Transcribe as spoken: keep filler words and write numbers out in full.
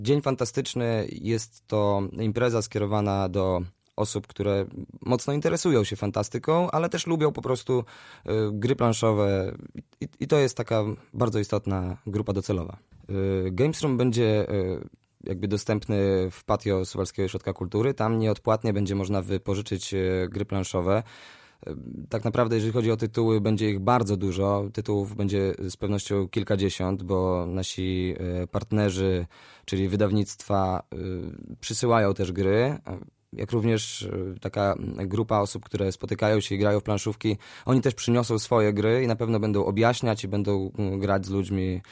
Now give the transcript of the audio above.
Dzień Fantastyczny jest to impreza skierowana do osób, które mocno interesują się fantastyką, ale też lubią po prostu y, gry planszowe i, i to jest taka bardzo istotna grupa docelowa. Y, Games Room będzie y, jakby dostępny w patio Suwalskiego Ośrodka Kultury. Tam nieodpłatnie będzie można wypożyczyć y, gry planszowe. Tak naprawdę, jeżeli chodzi o tytuły, będzie ich bardzo dużo. Tytułów będzie z pewnością kilkadziesiąt, bo nasi partnerzy, czyli wydawnictwa, przysyłają też gry. Jak również taka grupa osób, które spotykają się i grają w planszówki, oni też przyniosą swoje gry i na pewno będą objaśniać i będą grać z ludźmi